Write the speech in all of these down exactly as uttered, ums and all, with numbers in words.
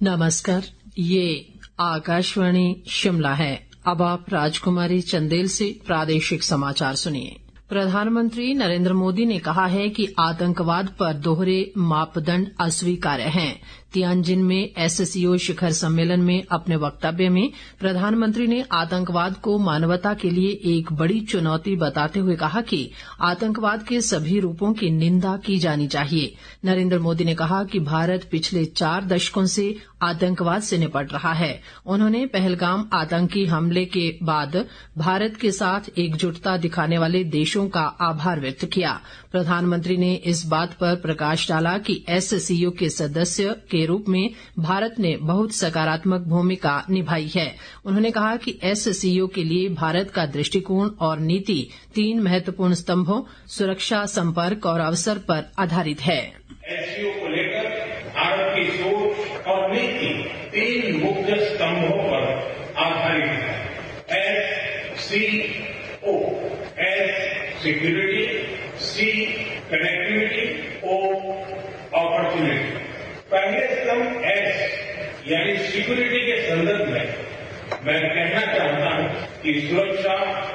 नमस्कार, ये आकाशवाणी शिमला है। अब आप राजकुमारी चंदेल से प्रादेशिक समाचार सुनिए। प्रधानमंत्री नरेंद्र मोदी ने कहा है कि आतंकवाद पर दोहरे मापदंड अस्वीकार्य हैं। तियानजिन में एससीओ शिखर सम्मेलन में अपने वक्तव्य में प्रधानमंत्री ने आतंकवाद को मानवता के लिए एक बड़ी चुनौती बताते हुए कहा कि आतंकवाद के सभी रूपों की निंदा की जानी चाहिए। नरेंद्र मोदी ने कहा कि भारत पिछले चार दशकों से आतंकवाद से निपट रहा है। उन्होंने पहलगाम आतंकी हमले के बाद भारत के साथ एकजुटता दिखाने वाले देशों का आभार व्यक्त किया। प्रधानमंत्री ने इस बात पर प्रकाश डाला कि एससीओ के सदस्य के रूप में भारत ने बहुत सकारात्मक भूमिका निभाई है। उन्होंने कहा कि एससीओ के लिए भारत का दृष्टिकोण और नीति तीन महत्वपूर्ण स्तंभों सुरक्षा, संपर्क और अवसर पर आधारित है। एससीओ को लेकर भारत की सोच और नीति तीन मुख्य स्तंभों पर आधारित है। S C O, S security, C connectivity, O opportunity. पहले स्तंभ एस यानी सिक्योरिटी के संदर्भ में मैं कहना चाहता हूं कि सुरक्षा,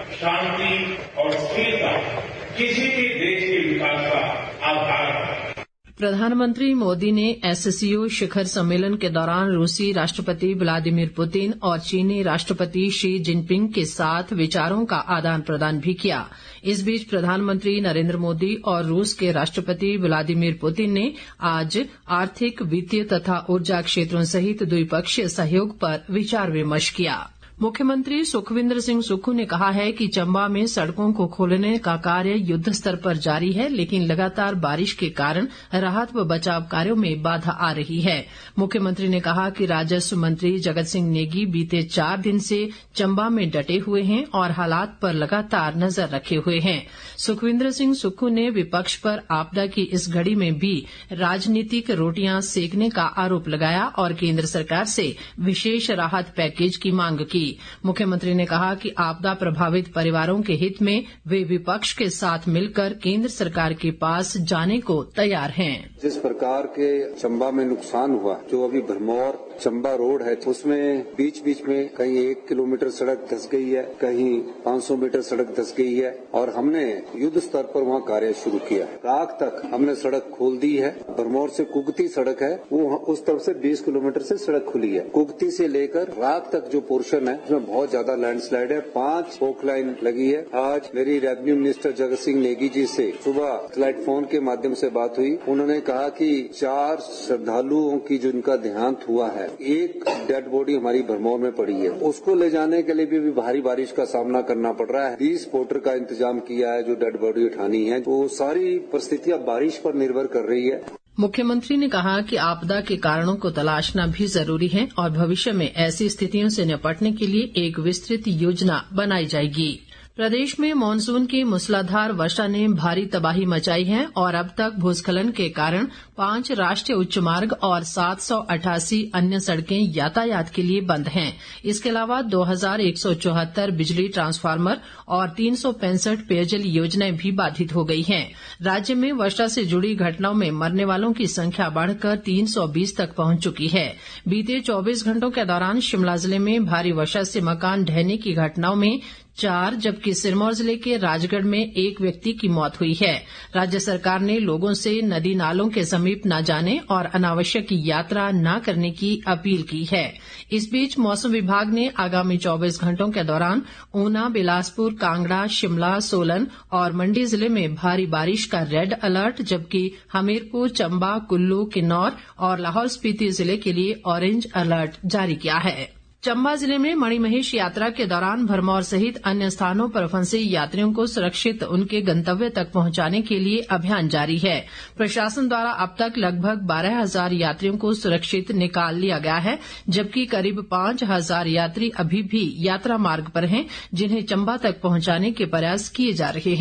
शांति और स्थिरता किसी भी देश के विकास का आधार है। प्रधानमंत्री मोदी ने एससीओ शिखर सम्मेलन के दौरान रूसी राष्ट्रपति व्लादिमीर पुतिन और चीनी राष्ट्रपति शी जिनपिंग के साथ विचारों का आदान प्रदान भी किया। इस बीच प्रधानमंत्री नरेंद्र मोदी और रूस के राष्ट्रपति व्लादिमीर पुतिन ने आज आर्थिक, वित्तीय तथा ऊर्जा क्षेत्रों सहित द्विपक्षीय सहयोग पर विचार विमर्श किया। मुख्यमंत्री सुखविंदर सिंह सुक्खू ने कहा है कि चंबा में सड़कों को खोलने का कार्य युद्ध स्तर पर जारी है, लेकिन लगातार बारिश के कारण राहत व बचाव कार्यों में बाधा आ रही है। मुख्यमंत्री ने कहा कि राजस्व मंत्री जगत सिंह नेगी बीते चार दिन से चंबा में डटे हुए हैं और हालात पर लगातार नजर रखे हुए हैं। सुखविंदर सिंह सुक्खू ने विपक्ष पर आपदा की इस घड़ी में भी राजनीतिक रोटियां सेकने का आरोप लगाया और केंद्र सरकार से विशेष राहत पैकेज की मांग की। मुख्यमंत्री ने कहा कि आपदा प्रभावित परिवारों के हित में वे विपक्ष के साथ मिलकर केंद्र सरकार के पास जाने को तैयार हैं। जिस प्रकार के चंबा में नुकसान हुआ, जो अभी भरमौर चंबा रोड है, उसमें बीच बीच में कहीं एक किलोमीटर सड़क धंस गई है, कहीं पाँच सौ मीटर सड़क धंस गई है और हमने युद्ध स्तर पर वहाँ कार्य शुरू किया है। राख तक हमने सड़क खोल दी है। भरमौर से कुगती सड़क है, वो उस तरफ से बीस किलोमीटर से सड़क खुली है। कुगती से लेकर राख तक जो पोर्शन है उसमें बहुत ज्यादा लैंडस्लाइड है। पांच फोक लाइन लगी है। आज मेरी रेवेन्यू मिनिस्टर जगत सिंह नेगी जी से सुबह स्लाइड फोन के माध्यम से बात हुई। उन्होंने कहा कि चार श्रद्धालुओं की जो इनका देहांत हुआ है, एक डेड बॉडी हमारी भरमौर में पड़ी है, उसको ले जाने के लिए भी, भी भारी बारिश का सामना करना पड़ रहा है। बीस पोर्टर का इंतजाम किया है जो डेड बॉडी उठानी है। वो सारी परिस्थितियां बारिश पर निर्भर कर रही है। मुख्यमंत्री ने कहा कि आपदा के कारणों को तलाशना भी जरूरी है और भविष्य में ऐसी स्थितियों से निपटने के लिए एक विस्तृत योजना बनाई जाएगी। प्रदेश में मानसून की मूसलाधार वर्षा ने भारी तबाही मचाई है और अब तक भूस्खलन के कारण पांच राष्ट्रीय उच्च मार्ग और सात सौ अठासी अन्य सड़कें यातायात के लिए बंद हैं। इसके अलावा दो हजार एक सौ चौहत्तर बिजली ट्रांसफार्मर और तीन सौ पैंसठ पेयजल योजनाएं भी बाधित हो गई हैं। राज्य में वर्षा से जुड़ी घटनाओं में मरने वालों की संख्या बढ़कर तीन सौ बीस तक पहुंच चुकी है। बीते चौबीस घंटों के दौरान शिमला जिले में भारी वर्षा से मकान ढहने की घटनाओं में चार, जबकि सिरमौर जिले के राजगढ़ में एक व्यक्ति की मौत हुई है। राज्य सरकार ने लोगों से नदी नालों के समीप न जाने और अनावश्यक यात्रा न करने की अपील की है। इस बीच मौसम विभाग ने आगामी चौबीस घंटों के दौरान ऊना, बिलासपुर, कांगड़ा, शिमला, सोलन और मंडी जिले में भारी बारिश का रेड अलर्ट, जबकि हमीरपुर, चंबा, कुल्लू, किन्नौर और लाहौल स्पीति जिले के लिए ऑरेंज अलर्ट जारी किया है। चंबा जिले में मणिमहेश यात्रा के दौरान भरमौर सहित अन्य स्थानों पर फंसे यात्रियों को सुरक्षित उनके गंतव्य तक पहुंचाने के लिए अभियान जारी है। प्रशासन द्वारा अब तक लगभग बारह हजार यात्रियों को सुरक्षित निकाल लिया गया है, जबकि करीब पांच हजार यात्री अभी भी यात्रा मार्ग पर हैं, जिन्हें चंबा तक पहुंचाने के प्रयास किए जा रहे हैं।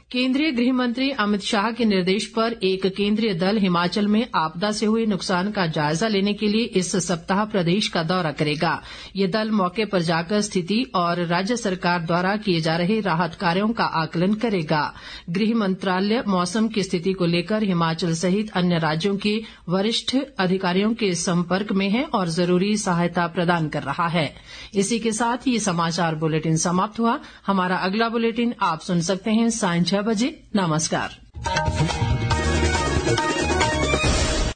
केंद्रीय गृह मंत्री अमित शाह के निर्देश पर एक केंद्रीय दल हिमाचल में आपदा से हुए नुकसान का जायजा लेने के लिए इस सप्ताह प्रदेश का दौरा करेगा। ये दल मौके पर जाकर स्थिति और राज्य सरकार द्वारा किए जा रहे राहत कार्यों का आकलन करेगा। गृह मंत्रालय मौसम की स्थिति को लेकर हिमाचल सहित अन्य राज्यों के वरिष्ठ अधिकारियों के संपर्क में है और जरूरी सहायता प्रदान कर रहा है। इसी के साथ ये समाचार बुलेटिन समाप्त हुआ। हमारा अगला बुलेटिन आप सुन सकते हैं सायं छह बजे। नमस्कार।